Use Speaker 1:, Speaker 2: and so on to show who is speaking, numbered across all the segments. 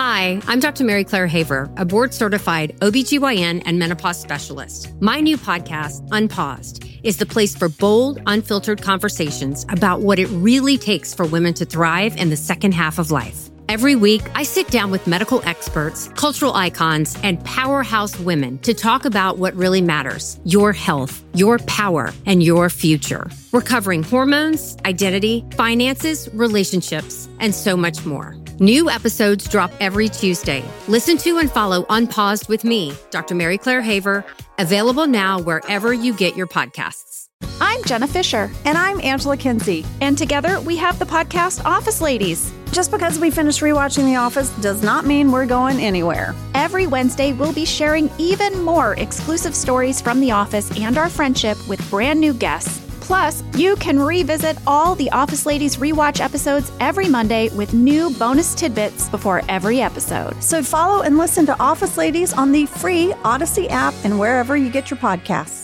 Speaker 1: Hi, I'm Dr. Mary Claire Haver, a board-certified OBGYN and menopause specialist. My new podcast, Unpaused, is the place for bold, unfiltered conversations about what it really takes for women to thrive in the second half of life. Every week, I sit down with medical experts, cultural icons, and powerhouse women to talk about what really matters: your health, your power, and your future. We're covering hormones, identity, finances, relationships, and so much more. New episodes drop every Tuesday. Listen to and follow Unpaused with me, Dr. Mary Claire Haver, available now wherever you get your podcasts.
Speaker 2: I'm Jenna Fisher.
Speaker 3: And I'm Angela Kinsey.
Speaker 2: And together we have the podcast Office Ladies.
Speaker 3: Just because we finished rewatching The Office does not mean we're going anywhere.
Speaker 2: Every Wednesday, we'll be sharing even more exclusive stories from The Office and our friendship with brand new guests. Plus, you can revisit all the Office Ladies rewatch episodes every Monday with new bonus tidbits before every episode.
Speaker 3: So follow and listen to Office Ladies on the free Odyssey app and wherever you get your podcasts.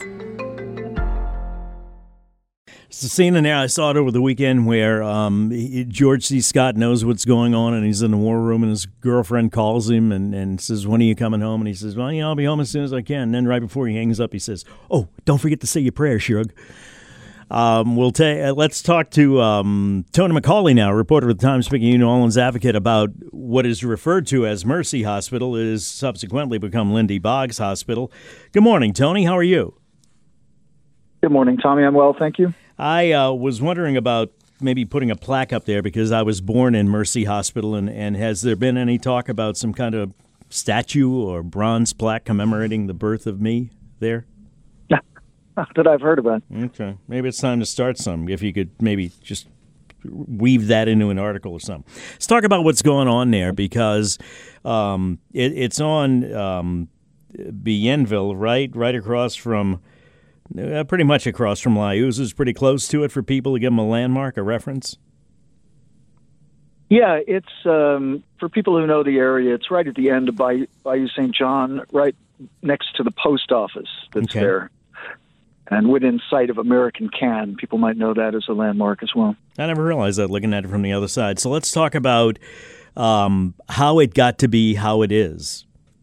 Speaker 4: It's a scene in there. I saw it over the weekend where George C. Scott knows what's going on, and he's in the war room, and his girlfriend calls him and says, "When are you coming home?" And he says, "Well, I'll be home as soon as I can." And then right before he hangs up, he says, "Oh, don't forget to say your prayer, Shug." Let's talk to Tony McCauley now, reporter with the Times-Picayune New Orleans Advocate, about what is referred to as Mercy Hospital. It has subsequently become Lindy Boggs Hospital. Good morning, Tony. How are you?
Speaker 5: Good morning, Tommy. I'm well, thank you.
Speaker 4: I was wondering about maybe putting a plaque up there because I was born in Mercy Hospital, and has there been any talk about some kind of statue or bronze plaque commemorating the birth of me there?
Speaker 5: That I've heard about.
Speaker 4: Okay. Maybe it's time to start some, if you could maybe just weave that into an article or something. Let's talk about what's going on there, because it's on Bienville, right across from... pretty much across from La Uza's, pretty close to it for people to give them a landmark, a reference.
Speaker 5: Yeah, it's for people who know the area. It's right at the end of Bayou St. John, right next to the post office that's there, and within sight of American Can. People might know that as a landmark as well.
Speaker 4: I never realized that looking at it from the other side. So let's talk about how it got to be how it is.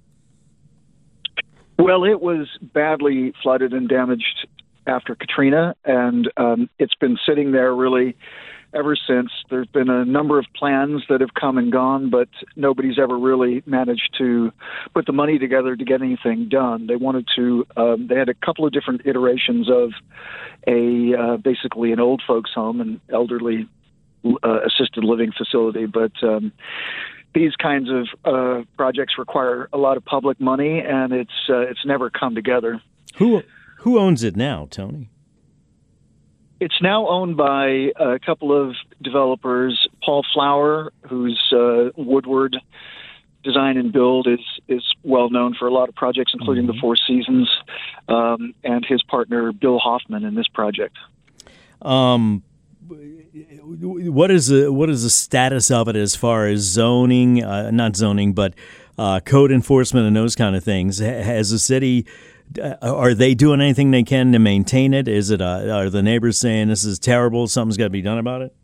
Speaker 5: Well, it was badly flooded and damaged after Katrina, and it's been sitting there really ever since. There's been a number of plans that have come and gone, but nobody's ever really managed to put the money together to get anything done. They wanted to, they had a couple of different iterations of basically an old folks home, an elderly assisted living facility, but these kinds of projects require a lot of public money, and it's never come together.
Speaker 4: Who owns it now, Tony?
Speaker 5: It's now owned by a couple of developers. Paul Flower, who's Woodward Design and Build, is well known for a lot of projects, including the Four Seasons, and his partner Bill Hoffman in this project.
Speaker 4: What is the status of it as far as zoning, not zoning, but code enforcement and those kind of things? Has the city, are they doing anything they can to maintain it? Is it are the neighbors saying this is terrible, something's got to be done about it?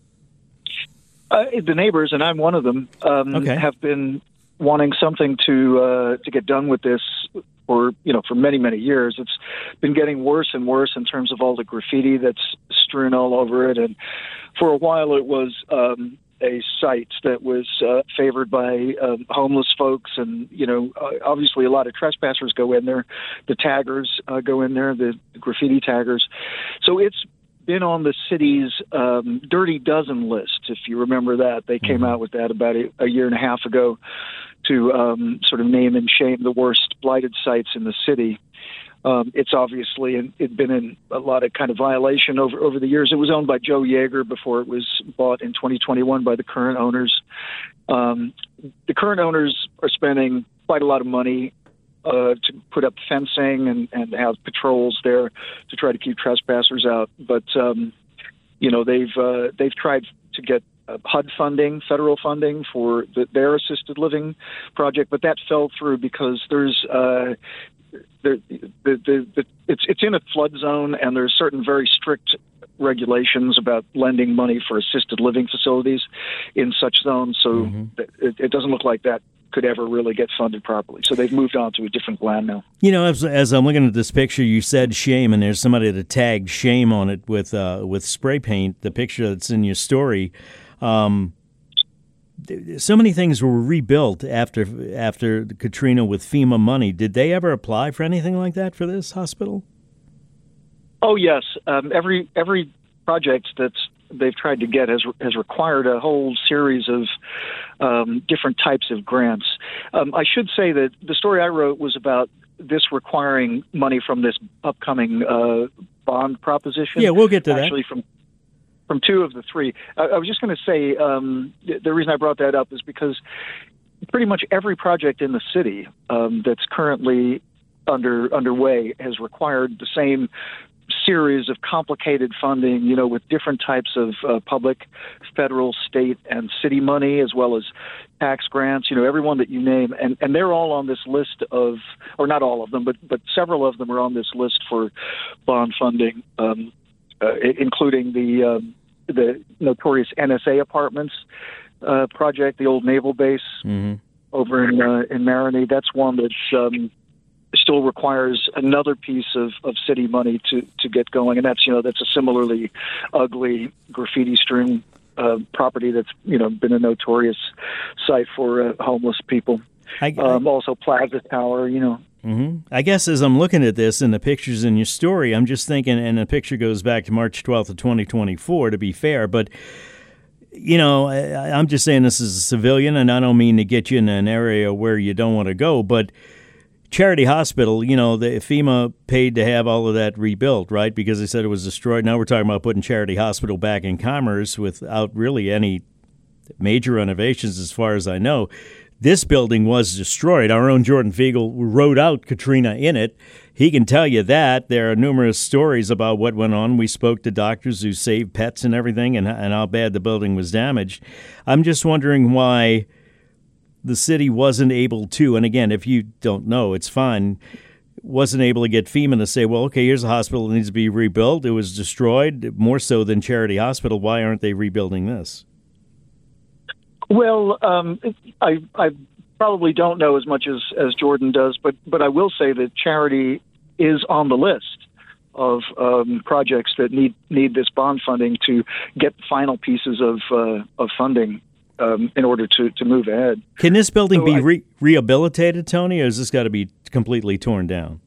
Speaker 5: The neighbors, and I'm one of them, have been wanting something to get done with this for many, many years. It's been getting worse and worse in terms of all the graffiti that's strewn all over it. And for a while it was a site that was favored by homeless folks. And, obviously a lot of trespassers go in there. The taggers go in there, the graffiti taggers. So it's been on the city's Dirty Dozen list, if you remember that. They came out with that about a year and a half ago to sort of name and shame the worst blighted sites in the city. It's obviously it'd been in a lot of kind of violation over the years. It was owned by Joe Yeager before it was bought in 2021 by the current owners. The current owners are spending quite a lot of money to put up fencing and have patrols there to try to keep trespassers out. But they've tried to get HUD funding, federal funding for their assisted living project, but that fell through because there's it's in a flood zone, and there's certain very strict regulations about lending money for assisted living facilities in such zones. So it doesn't look like that could ever really get funded properly. So they've moved on to a different plan now.
Speaker 4: You know, as I'm looking at this picture, you said shame, and there's somebody that tagged shame on it with spray paint, the picture that's in your story. So many things were rebuilt after Katrina with FEMA money. Did they ever apply for anything like that for this hospital?
Speaker 5: Oh, yes. Every project they've tried to get has required a whole series of different types of grants. I should say that the story I wrote was about this requiring money from this upcoming bond proposition.
Speaker 4: Yeah, we'll get to
Speaker 5: actually that. From two of the three. I was just going to say the reason I brought that up is because pretty much every project in the city that's currently underway has required the same series of complicated funding, you know, with different types of public, federal, state, and city money, as well as tax grants, you know, everyone that you name. And they're all on this list of, or not all of them, but several of them are on this list for bond funding, including the notorious NSA Apartments project, the old naval base over in Marigny. That's one that's still requires another piece of city money to get going, and that's a similarly ugly, graffiti-strewn property that's been a notorious site for homeless people. Also, Plaza Tower,
Speaker 4: I guess as I'm looking at this and the pictures in your story, I'm just thinking, and the picture goes back to March 12th of 2024, to be fair, but I'm just saying this as a civilian, and I don't mean to get you in an area where you don't want to go, but Charity Hospital, the FEMA paid to have all of that rebuilt, right? Because they said it was destroyed. Now we're talking about putting Charity Hospital back in commerce without really any major renovations, as far as I know. This building was destroyed. Our own Jordan Fiegel wrote out Katrina in it. He can tell you that. There are numerous stories about what went on. We spoke to doctors who saved pets and everything, and how bad the building was damaged. I'm just wondering why the city wasn't able to, and again, if you don't know, it's fine, wasn't able to get FEMA to say, well, okay, here's a hospital that needs to be rebuilt. It was destroyed, more so than Charity Hospital. Why aren't they rebuilding this?
Speaker 5: Well, I probably don't know as much as Jordan does, but I will say that Charity is on the list of projects that need this bond funding to get the final pieces of funding in order to move ahead.
Speaker 4: Can this building be rehabilitated, Tony, or has this got to be completely torn down?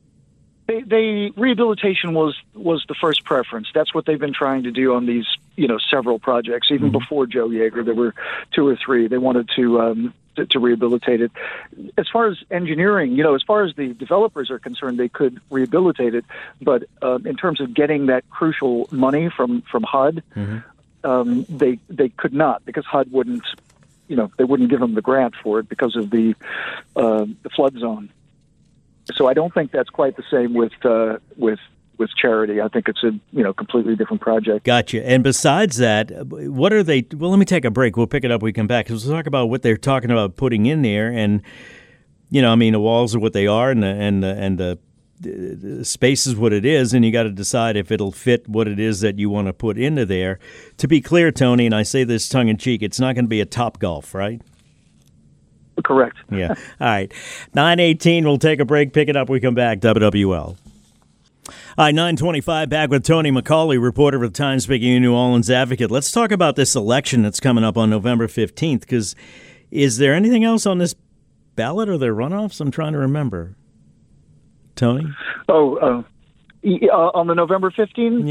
Speaker 5: They rehabilitation was the first preference. That's what they've been trying to do on these, several projects. Even before Joe Yeager, there were two or three. They wanted to rehabilitate it. As far as engineering, as far as the developers are concerned, they could rehabilitate it. But in terms of getting that crucial money from HUD, they could not, because HUD wouldn't, they wouldn't give them the grant for it because of the flood zone. So I don't think that's quite the same with Charity. I think it's a completely different project.
Speaker 4: Gotcha. And besides that, what are they? Well, let me take a break. We'll pick it up. We come back because we'll talk about what they're talking about putting in there. And the walls are what they are, and the space is what it is, and you got to decide if it'll fit what it is that you want to put into there. To be clear, Tony, and I say this tongue in cheek, it's not going to be a Topgolf, right?
Speaker 5: Correct.
Speaker 4: Yeah. All right. 9:18. We'll take a break. Pick it up. We come back. WWL. All right, 9:25. Back with Tony McCauley, reporter for the Times-Picayune New Orleans Advocate. Let's talk about this election that's coming up on November 15th. Because is there anything else on this ballot or their runoffs? I'm trying to remember. Tony?
Speaker 5: On the November 15th,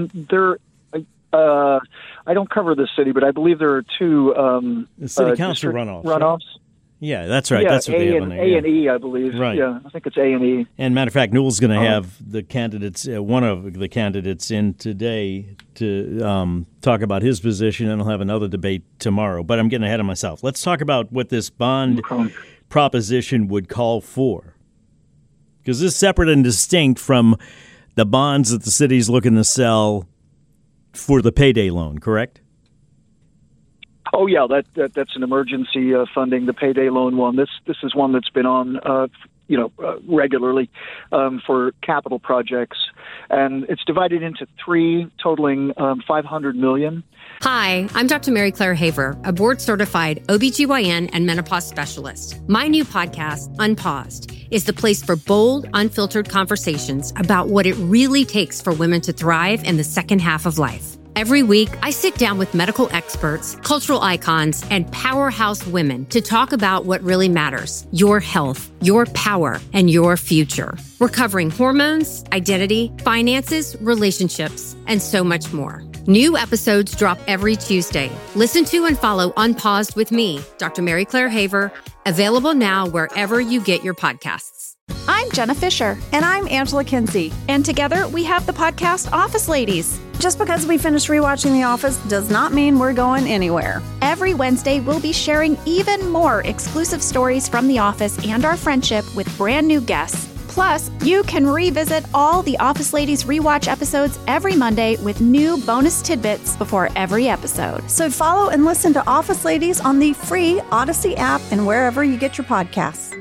Speaker 5: I don't cover this city, but I believe there are two
Speaker 4: the city council runoffs.
Speaker 5: Right?
Speaker 4: Yeah, that's right.
Speaker 5: Yeah,
Speaker 4: that's what they have on there.
Speaker 5: A and E, I believe.
Speaker 4: Right.
Speaker 5: Yeah, I think it's A and E.
Speaker 4: And matter of fact, Newell's going to have the candidates, one of the candidates, in today to talk about his position, and he'll have another debate tomorrow. But I'm getting ahead of myself. Let's talk about what this bond proposition would call for. Because this is separate and distinct from the bonds that the city's looking to sell for the payday loan, correct?
Speaker 5: Oh yeah, that's an emergency funding, the payday loan one. This is one that's been on regularly for capital projects, and it's divided into three, totaling $500 million.
Speaker 1: Hi, I'm Dr. Mary Claire Haver, a board-certified OBGYN and menopause specialist. My new podcast, Unpaused, is the place for bold, unfiltered conversations about what it really takes for women to thrive in the second half of life. Every week, I sit down with medical experts, cultural icons, and powerhouse women to talk about what really matters: your health, your power, and your future. We're covering hormones, identity, finances, relationships, and so much more. New episodes drop every Tuesday. Listen to and follow Unpaused with me, Dr. Mary Claire Haver, available now wherever you get your podcasts.
Speaker 2: I'm Jenna Fisher.
Speaker 3: And I'm Angela Kinsey.
Speaker 2: And together we have the podcast Office Ladies.
Speaker 3: Just because we finished rewatching The Office does not mean we're going anywhere.
Speaker 2: Every Wednesday, we'll be sharing even more exclusive stories from The Office and our friendship with brand new guests. Plus, you can revisit all the Office Ladies rewatch episodes every Monday with new bonus tidbits before every episode.
Speaker 3: So follow and listen to Office Ladies on the free Odyssey app and wherever you get your podcasts.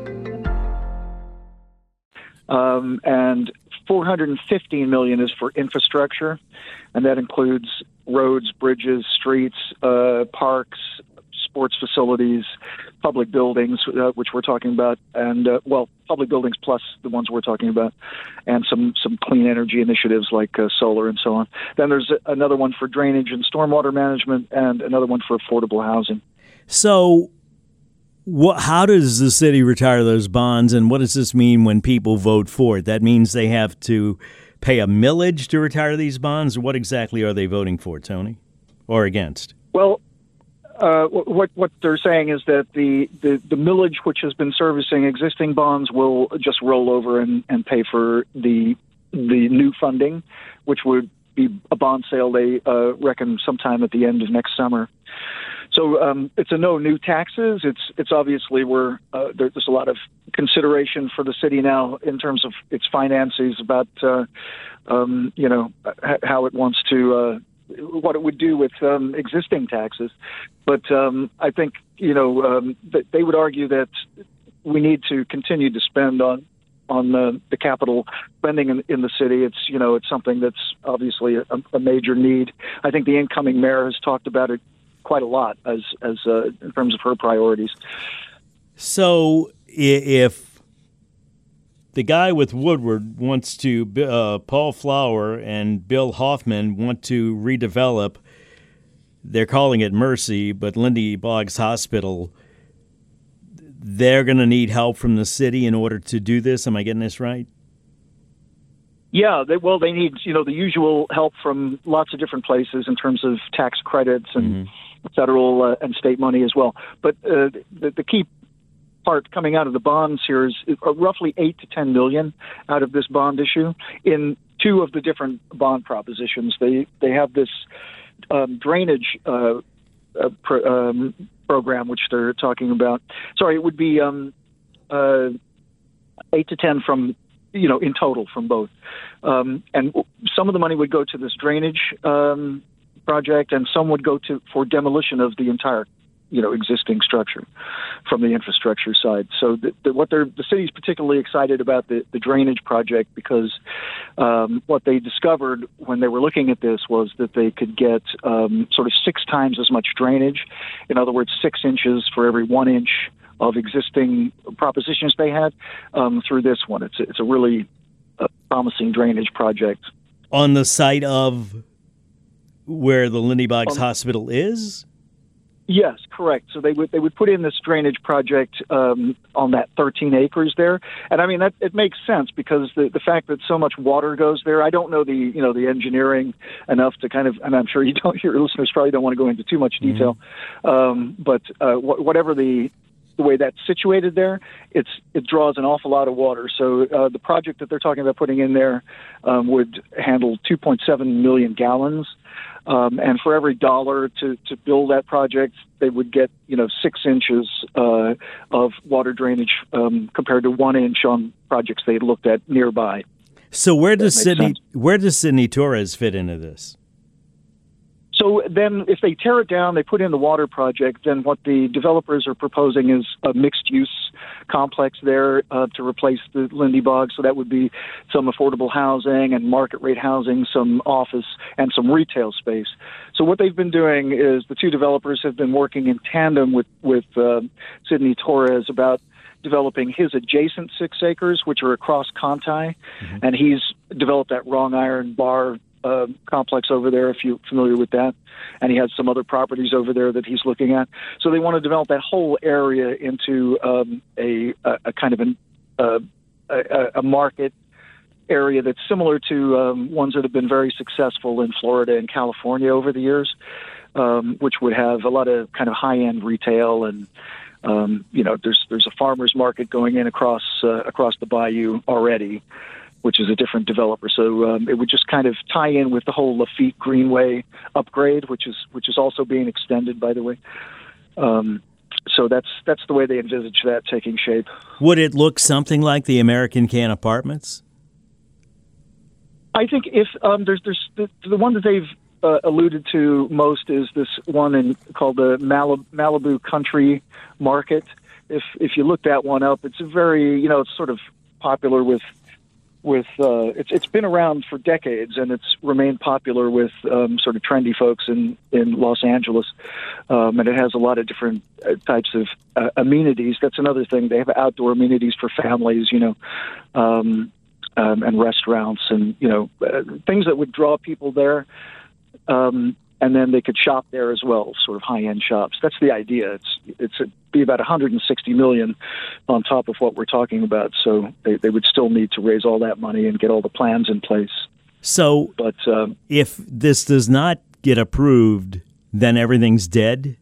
Speaker 5: And $415 million is for infrastructure, and that includes roads, bridges, streets, parks, sports facilities, public buildings, which we're talking about, and public buildings plus the ones we're talking about, and some clean energy initiatives like solar and so on. Then there's another one for drainage and stormwater management, and another one for affordable housing.
Speaker 4: So how does the city retire those bonds, and what does this mean when people vote for it? That means they have to pay a millage to retire these bonds? What exactly are they voting for, Tony, or against?
Speaker 5: Well, what they're saying is that the millage which has been servicing existing bonds will just roll over and pay for the new funding, which would be a bond sale, they reckon, sometime at the end of next summer. So it's a no new taxes. It's obviously there's a lot of consideration for the city now in terms of its finances about how it wants to what it would do with existing taxes. But I think that they would argue that we need to continue to spend on the capital spending in the city. It's something that's obviously a major need. I think the incoming mayor has talked about it quite a lot as in terms of her priorities.
Speaker 4: So if the guy with Woodward wants to, Paul Flower and Bill Hoffman want to redevelop, they're calling it Mercy, but Lindy Boggs Hospital, they're going to need help from the city in order to do this. Am I getting this right?
Speaker 5: Yeah, they need the usual help from lots of different places in terms of tax credits and federal and state money as well. But the key part coming out of the bonds here is roughly $8 to $10 million out of this bond issue in two of the different bond propositions. They have this drainage program which they're talking about. Sorry, it would be 8 to 10 from in total from both. And some of the money would go to this drainage project, and some would go for demolition of the entire, existing structure from the infrastructure side. So the city's particularly excited about the drainage project because what they discovered when they were looking at this was that they could get sort of 6 times as much drainage. In other words, 6 inches for every 1 inch of existing propositions they had through this one. It's a really promising drainage project.
Speaker 4: On the site of where the Lindy Boggs Hospital is?
Speaker 5: Yes, correct. So they would put in this drainage project on that 13 acres there, and I mean it makes sense because the fact that so much water goes there. I don't know the engineering enough to kind of, and I'm sure your listeners probably don't want to go into too much detail, but whatever the way that's situated there, it draws an awful lot of water. So the project that they're talking about putting in there would handle 2.7 million gallons. And for every dollar to build that project, they would get 6 inches of water drainage compared to 1 inch on projects they looked at nearby.
Speaker 4: So where does Sidney Torres fit into this?
Speaker 5: So then if they tear it down, they put in the water project, then what the developers are proposing is a mixed-use complex there to replace the Lindy Bog. So that would be some affordable housing and market-rate housing, some office, and some retail space. So what they've been doing is the two developers have been working in tandem with Sidney Torres about developing his adjacent 6 acres, which are across Conti, and he's developed that Wrong Iron Bar complex over there, if you're familiar with that, and he has some other properties over there that he's looking at. So they want to develop that whole area into a kind of a market area that's similar to ones that have been very successful in Florida and California over the years, which would have a lot of kind of high-end retail and there's a farmer's market going in across the bayou already, which is a different developer. So it would just kind of tie in with the whole Lafitte Greenway upgrade, which is also being extended, by the way. So that's the way they envisage that taking shape.
Speaker 4: Would it look something like the American Can Apartments?
Speaker 5: I think if there's the one that they've alluded to most is this one called the Malibu Country Market. If you look that one up, it's a very it's sort of popular with it's been around for decades, and it's remained popular with sort of trendy folks in Los Angeles, and it has a lot of different types of amenities. That's another thing. They have outdoor amenities for families, and restaurants, and things that would draw people there. And then they could shop there as well, sort of high-end shops. That's the idea. It's be about $160 million on top of what we're talking about. So they would still need to raise all that money and get all the plans in place.
Speaker 4: So, but if this does not get approved, then everything's dead.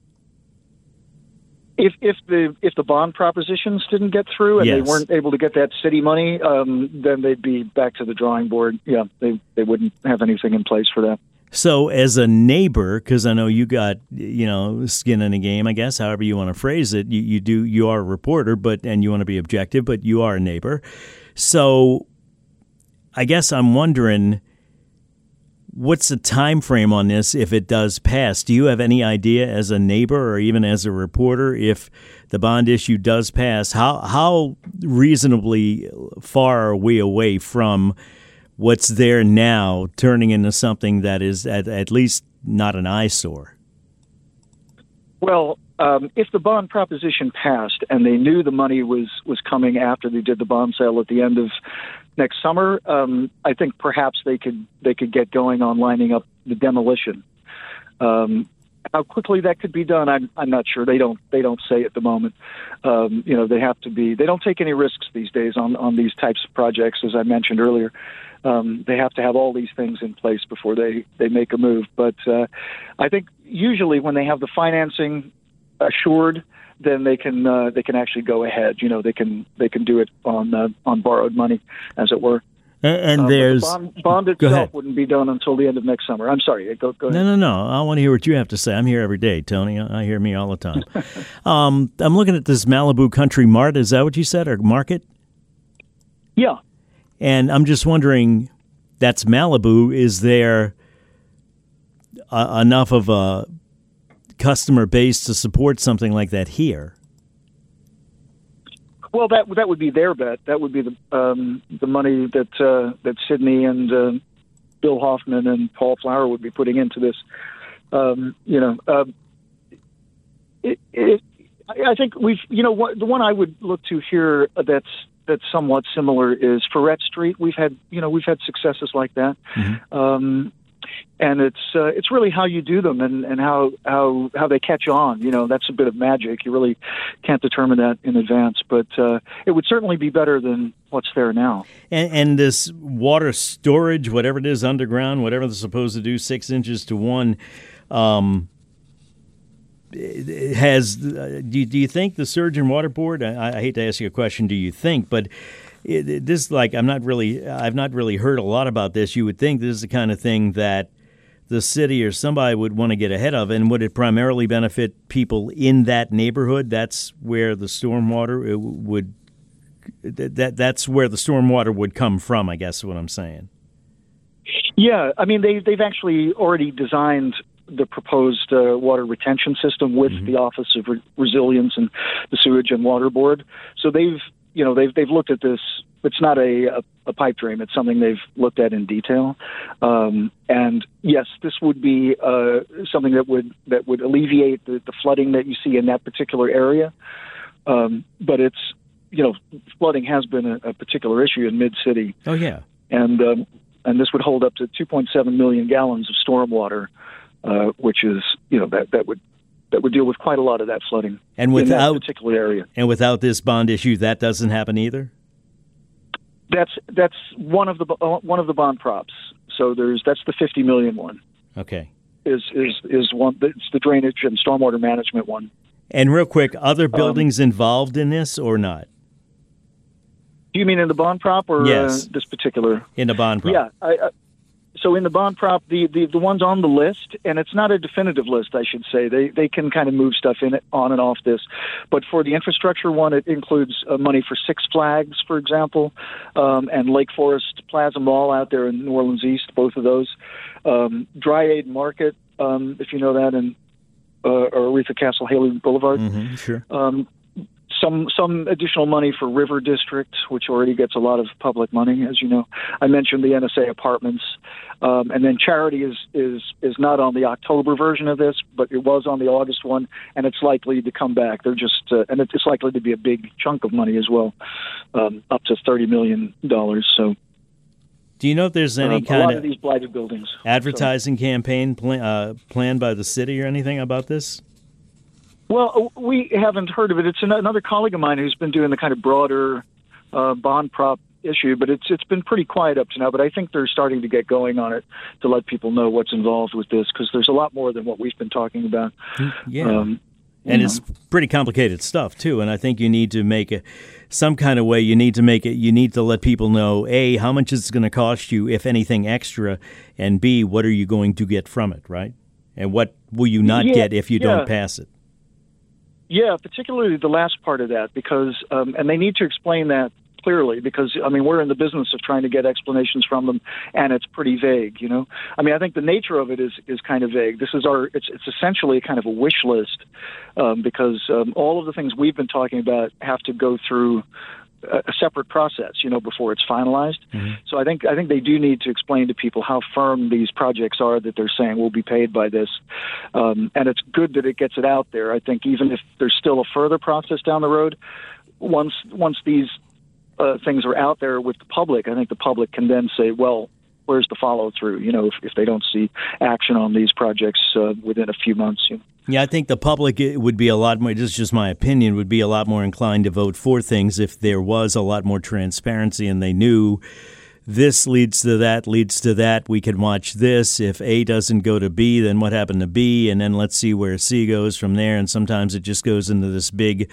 Speaker 5: If the bond propositions didn't get through and they weren't able to get that city money, then they'd be back to the drawing board. Yeah, they wouldn't have anything in place for that.
Speaker 4: So as a neighbor, because I know you got, skin in the game, I guess, however you want to phrase it, you are a reporter, and you want to be objective, but you are a neighbor. So I guess I'm wondering, what's the time frame on this if it does pass? Do you have any idea as a neighbor or even as a reporter, if the bond issue does pass, how reasonably far are we away from what's there now turning into something that is at least not an eyesore?
Speaker 5: Well, if the bond proposition passed and they knew the money was coming after they did the bond sale at the end of next summer, I think perhaps they could get going on lining up the demolition. How quickly that could be done, I'm not sure. They don't say at the moment. They have to be. They don't take any risks these days on these types of projects, as I mentioned earlier. They have to have all these things in place before they make a move. But I think usually when they have the financing assured, then they can actually go ahead. They can do it on borrowed money, as it were.
Speaker 4: And there's
Speaker 5: the bond itself wouldn't be done until the end of next summer. I'm sorry. Go ahead.
Speaker 4: No. I want to hear what you have to say. I'm here every day, Tony. I hear me all the time. I'm looking at this Malibu Country Mart. Is that what you said, or market?
Speaker 5: Yeah.
Speaker 4: And I'm just wondering, that's Malibu. Is there enough of a customer base to support something like that here?
Speaker 5: Well, that would be their bet. That would be the money that Sidney and Bill Hoffman and Paul Flower would be putting into this. I think the one I would look to here that's somewhat similar is Ferret Street. We've had successes like that. Mm-hmm. And it's really how you do them and how they catch on. That's a bit of magic. You really can't determine that in advance, but it would certainly be better than what's there now.
Speaker 4: And this water storage, whatever it is underground, whatever they're supposed to do, 6 inches to 1, it has. Do you think the Surgeon Water Board? I hate to ask you a question. Do you think, but. I've not really heard a lot about this. You would think this is the kind of thing that the city or somebody would want to get ahead of, and would it primarily benefit people in that neighborhood? That's where the stormwater would. That's where the stormwater would come from, I guess is what I'm saying.
Speaker 5: Yeah, I mean, they've actually already designed the proposed water retention system with the Office of Resilience and the Sewage and Water Board. So they've looked at this. It's not a pipe dream. It's something they've looked at in detail. And yes, this would be something that would alleviate the flooding that you see in that particular area. But it's, flooding has been a particular issue in Mid-City.
Speaker 4: Oh, yeah.
Speaker 5: And this would hold up to 2.7 million gallons of stormwater, which is, that would deal with quite a lot of that flooding in that particular area.
Speaker 4: And without this bond issue, that doesn't happen either?
Speaker 5: That's one of the bond props. So that's the $50 million one.
Speaker 4: Okay.
Speaker 5: Is one. It's the drainage and stormwater management one.
Speaker 4: And real quick, other buildings involved in this or not?
Speaker 5: Do you mean in the bond prop or
Speaker 4: yes.
Speaker 5: This particular?
Speaker 4: In the bond prop.
Speaker 5: Yeah. So in the bond prop, the ones on the list, and it's not a definitive list, I should say. They can kind of move stuff on and off this. But for the infrastructure one, it includes money for Six Flags, for example, and Lake Forest Plaza Mall out there in New Orleans East, both of those. Dryade Market, if you know that, and Aretha Castle Haley Boulevard.
Speaker 4: Mm-hmm, sure.
Speaker 5: Some additional money for River District, which already gets a lot of public money, as you know. I mentioned the NSA apartments, and then Charity is not on the October version of this, but it was on the August one, and it's likely to come back. They're just, and it's likely to be a big chunk of money as well, up to $30 million. So,
Speaker 4: do you know if there's any kind
Speaker 5: of these blighted buildings
Speaker 4: advertising campaign planned by the city or anything about this?
Speaker 5: Well, we haven't heard of it. It's another colleague of mine who's been doing the kind of broader bond prop issue, but it's been pretty quiet up to now. But I think they're starting to get going on it to let people know what's involved with this, because there's a lot more than what we've been talking about.
Speaker 4: Yeah, and it's pretty complicated stuff too. And I think you need to make some kind of way. You need to make it. You need to let people know: A, how much is it going to cost you, if anything extra, and B, what are you going to get from it, right? And what will you not get if you don't pass it?
Speaker 5: Yeah, particularly the last part of that, because and they need to explain that clearly, because we're in the business of trying to get explanations from them, and it's pretty vague. I think the nature of it is kind of vague. This is it's essentially kind of a wish list, because all of the things we've been talking about have to go through a separate process, before it's finalized. Mm-hmm. So I think they do need to explain to people how firm these projects are that they're saying will be paid by this. And it's good that it gets it out there. I think even if there's still a further process down the road, once these things are out there with the public, I think the public can then say, well, where's the follow through? If they don't see action on these projects within a few months.
Speaker 4: Yeah, I think the public would be a lot more, this is just my opinion, would be a lot more inclined to vote for things if there was a lot more transparency and they knew this leads to that, we can watch this. If A doesn't go to B, then what happened to B? And then let's see where C goes from there. And sometimes it just goes into this big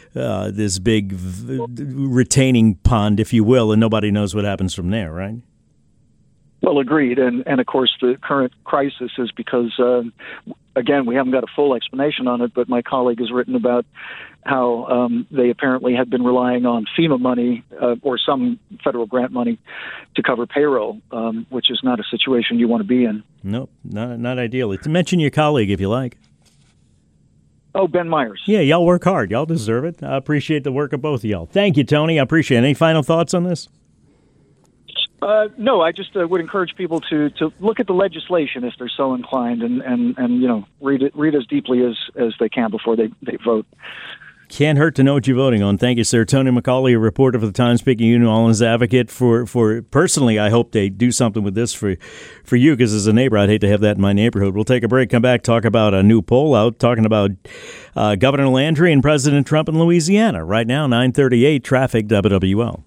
Speaker 4: retaining pond, if you will, and nobody knows what happens from there, right?
Speaker 5: Well, agreed. And of course, the current crisis is because, again, we haven't got a full explanation on it, but my colleague has written about how they apparently had been relying on FEMA money or some federal grant money to cover payroll, which is not a situation you want to be in.
Speaker 4: Nope, not ideally. To mention your colleague, if you like.
Speaker 5: Oh, Ben Myers.
Speaker 4: Yeah, y'all work hard. Y'all deserve it. I appreciate the work of both of y'all. Thank you, Tony. I appreciate it. Any final thoughts on this?
Speaker 5: No, I just would encourage people to look at the legislation if they're so inclined, and read as deeply as they can before they vote.
Speaker 4: Can't hurt to know what you're voting on. Thank you, sir. Tony McCauley, a reporter for the Times-Picayune, New Orleans Advocate. For personally, I hope they do something with this for you, because as a neighbor, I'd hate to have that in my neighborhood. We'll take a break, come back, talk about a new poll out, talking about Governor Landry and President Trump in Louisiana. Right now, 9:38, traffic, WWL.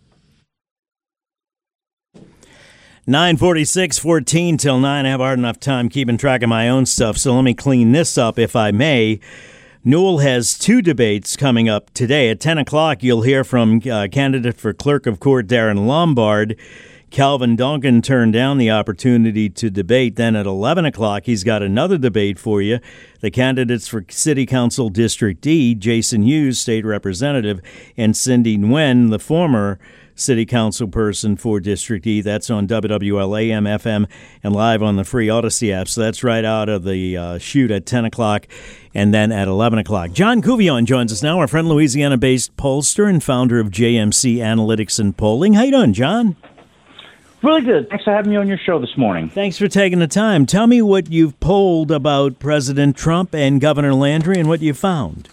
Speaker 4: 9:46, 14 till 9. I have hard enough time keeping track of my own stuff, so let me clean this up, if I may. Newell has two debates coming up today. At 10 o'clock, you'll hear from candidate for clerk of court Darren Lombard Calvin Duncan turned down the opportunity to debate. Then at 11 o'clock, he's got another debate for you. The candidates for City Council District D, Jason Hughes, State Representative, and Cindy Nguyen, the former City Council person for District E. That's on WWL AM, FM, and live on the free Odyssey app. So that's right out of the chute at 10 o'clock and then at 11 o'clock. John Couvillon joins us now, our friend Louisiana-based pollster and founder of JMC Analytics and Polling. How you doing, John?
Speaker 6: Really good. Thanks for having me on your show this morning.
Speaker 4: Thanks for taking the time. Tell me what you've polled about President Trump and Governor Landry and what you found.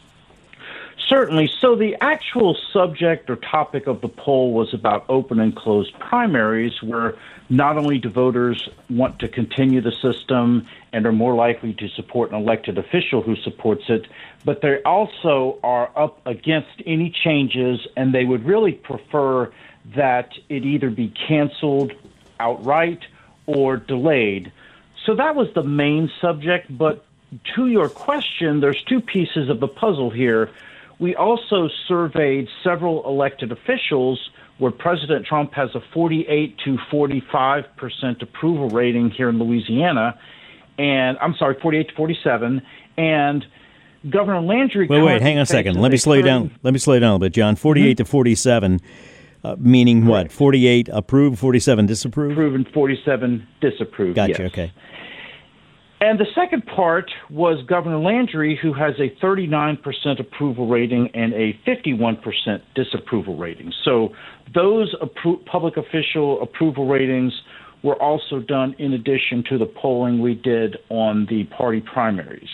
Speaker 6: Certainly. So the actual subject or topic of the poll was about open and closed primaries, where not only do voters want to continue the system and are more likely to support an elected official who supports it, but they also are up against any changes, and they would really prefer that it either be canceled outright or delayed. So that was the main subject. But to your question, there's two pieces of the puzzle here. We also surveyed several elected officials where President Trump has a 48 to 45% approval rating here in Louisiana, and 48 to 47, and Governor Landry.
Speaker 4: Wait, hang on a second. Let me slow you down. Let me slow you down a little bit, John. 48 to 47, meaning what? 48 approve, 47 disapprove?
Speaker 6: Approve and 47 disapprove.
Speaker 4: Gotcha.
Speaker 6: Yes.
Speaker 4: Okay.
Speaker 6: And the second part was Governor Landry, who has a 39% approval rating and a 51% disapproval rating. So those public official approval ratings were also done in addition to the polling we did on the party primaries.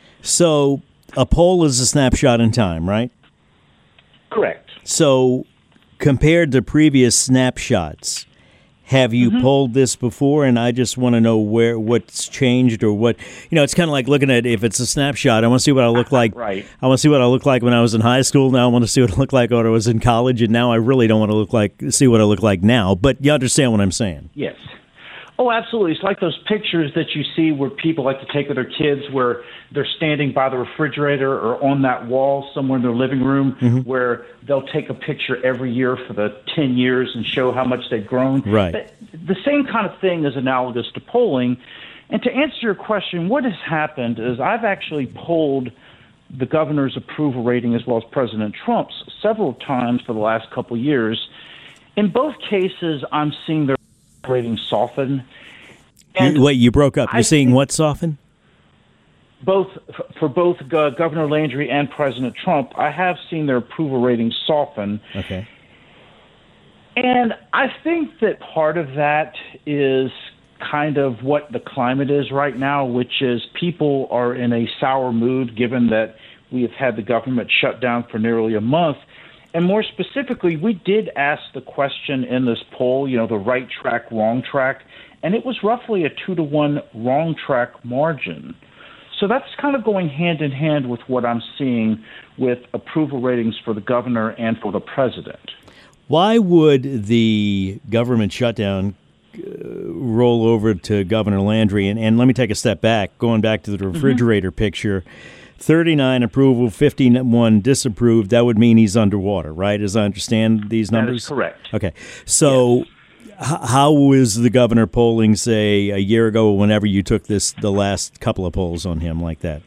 Speaker 4: So a poll is a snapshot in time, right?
Speaker 6: Correct.
Speaker 4: So compared to previous snapshots, have you polled this before? And I just want to know what's changed or what, it's kind of like looking at, if it's a snapshot, I want to see what I look like.
Speaker 6: Right.
Speaker 4: I want to see what I look like when I was in high school. Now I want to see what I look like when I was in college. And now I really don't want to see what I look like now. But you understand what I'm saying?
Speaker 6: Yes. Oh, absolutely. It's like those pictures that you see where people like to take with their kids, where they're standing by the refrigerator or on that wall somewhere in their living room, where they'll take a picture every year for the 10 years and show how much they've grown.
Speaker 4: Right.
Speaker 6: But the same kind of thing is analogous to polling. And to answer your question, what has happened is I've actually polled the governor's approval rating as well as President Trump's several times for the last couple of years. In both cases, I'm seeing their rating soften. And
Speaker 4: wait, you broke up. You're seeing what soften?
Speaker 6: For both Governor Landry and President Trump, I have seen their approval ratings soften.
Speaker 4: Okay.
Speaker 6: And I think that part of that is kind of what the climate is right now, which is people are in a sour mood given that we have had the government shut down for nearly a month. And more specifically, we did ask the question in this poll, the right track, wrong track, and it was roughly a 2-to-1 wrong track margin. So that's kind of going hand in hand with what I'm seeing with approval ratings for the governor and for the president.
Speaker 4: Why would the government shutdown roll over to Governor Landry? And let me take a step back, going back to the refrigerator picture. 39 approval, 51 disapproved. That would mean he's underwater, right? As I understand these numbers?
Speaker 6: That is correct.
Speaker 4: Okay. So how was the governor polling, say, a year ago, whenever you took the last couple of polls on him like that?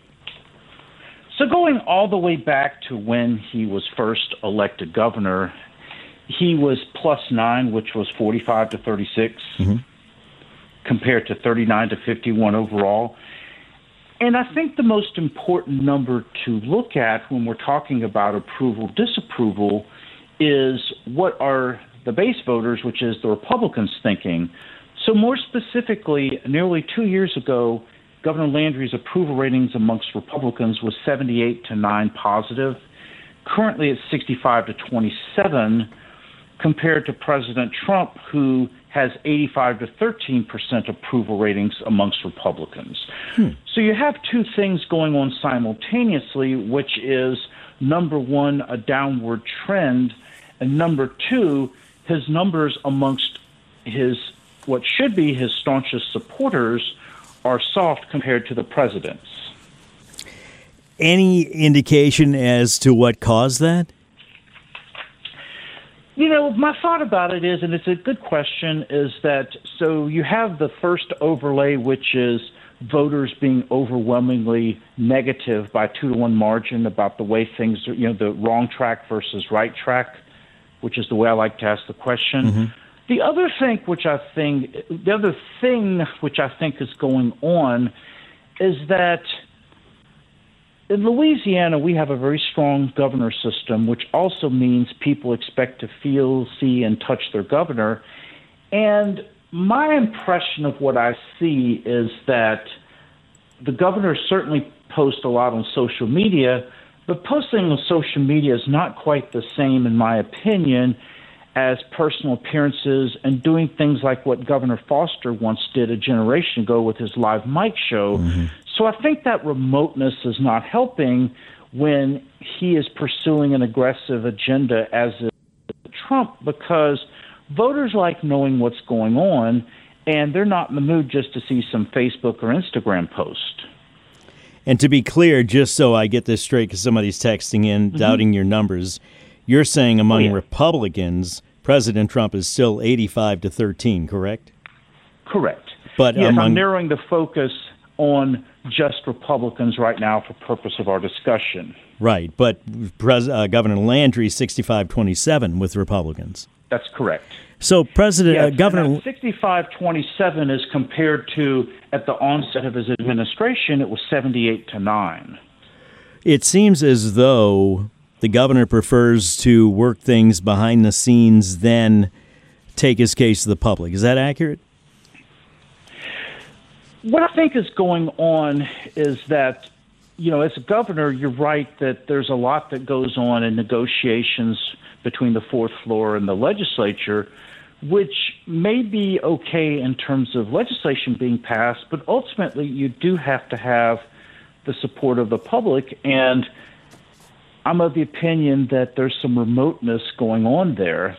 Speaker 6: So going all the way back to when he was first elected governor, he was +9, which was 45 to 36, compared to 39 to 51 overall. And I think the most important number to look at when we're talking about approval, disapproval, is what are the base voters, which is the Republicans, thinking. So more specifically, nearly 2 years ago, Governor Landry's approval ratings amongst Republicans was 78 to 9 positive. Currently it's 65 to 27, compared to President Trump, who has 85 to 13% approval ratings amongst Republicans. So you have two things going on simultaneously, which is, number one, a downward trend, and number two, his numbers amongst what should be his staunchest supporters are soft compared to the president's.
Speaker 4: Any indication as to what caused that?
Speaker 6: My thought about it is, and it's a good question, is that so you have the first overlay, which is voters being overwhelmingly negative by 2-to-1 margin about the way things are, the wrong track versus right track, which is the way I like to ask the question. Mm-hmm. The other thing which I think is going on is that in Louisiana, we have a very strong governor system, which also means people expect to feel, see, and touch their governor. And my impression of what I see is that the governors certainly post a lot on social media, but posting on social media is not quite the same, in my opinion, as personal appearances and doing things like what Governor Foster once did a generation ago with his live mic show. Mm-hmm. So I think that remoteness is not helping when he is pursuing an aggressive agenda as is Trump, because voters like knowing what's going on, and they're not in the mood just to see some Facebook or Instagram post.
Speaker 4: And to be clear, just so I get this straight, because somebody's texting in, mm-hmm. doubting your numbers, you're saying among Republicans, President Trump is still 85-13, correct?
Speaker 6: Correct.
Speaker 4: But
Speaker 6: yes, I'm narrowing the focus on just Republicans right now for purpose of our discussion.
Speaker 4: Right, but Governor Landry 65-27 with Republicans.
Speaker 6: That's correct.
Speaker 4: So Governor
Speaker 6: 65-27 is compared to at the onset of his administration, it was 78-9.
Speaker 4: It seems as though the governor prefers to work things behind the scenes than take his case to the public. Is that accurate?
Speaker 6: What I think is going on is that, as a governor, you're right that there's a lot that goes on in negotiations between the fourth floor and the legislature, which may be okay in terms of legislation being passed, but ultimately you do have to have the support of the public. And I'm of the opinion that there's some remoteness going on there.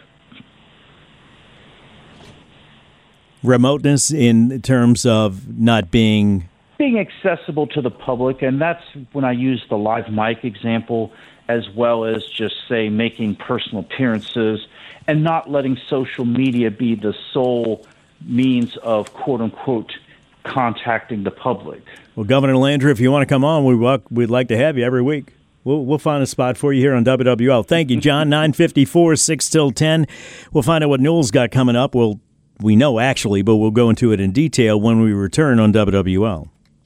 Speaker 4: Remoteness in terms of not being
Speaker 6: accessible to the public, and that's when I use the live mic example, as well as just, say, making personal appearances and not letting social media be the sole means of, quote-unquote, contacting the public.
Speaker 4: Well, Governor Landry, if you want to come on, we'd like to have you every week. We'll find a spot for you here on WWL. Thank you, John. 9:54, 6 till 10. We'll find out what Newell's got coming up. We know, actually, but we'll go into it in detail when we return on WWL.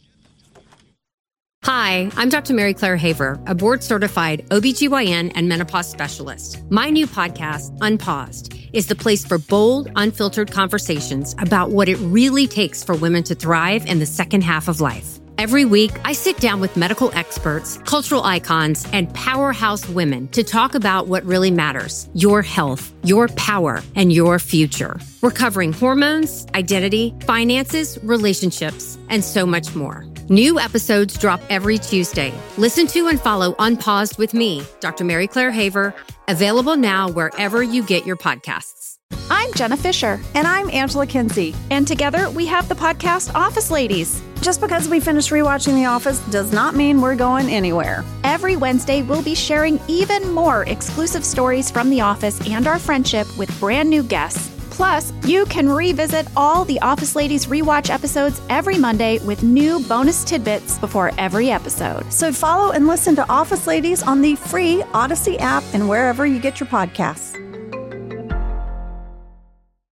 Speaker 1: Hi, I'm Dr. Mary Claire Haver, a board-certified OBGYN and menopause specialist. My new podcast, Unpaused, is the place for bold, unfiltered conversations about what it really takes for women to thrive in the second half of life. Every week, I sit down with medical experts, cultural icons, and powerhouse women to talk about what really matters: your health, your power, and your future. We're covering hormones, identity, finances, relationships, and so much more. New episodes drop every Tuesday. Listen to and follow Unpaused with me, Dr. Mary Claire Haver, available now wherever you get your podcasts.
Speaker 2: I'm Jenna Fisher.
Speaker 3: And I'm Angela Kinsey.
Speaker 2: And together we have the podcast Office Ladies.
Speaker 3: Just because we finished rewatching The Office does not mean we're going anywhere.
Speaker 2: Every Wednesday, we'll be sharing even more exclusive stories from The Office and our friendship with brand new guests. Plus, you can revisit all the Office Ladies rewatch episodes every Monday with new bonus tidbits before every episode.
Speaker 3: So follow and listen to Office Ladies on the free Odyssey app and wherever you get your podcasts.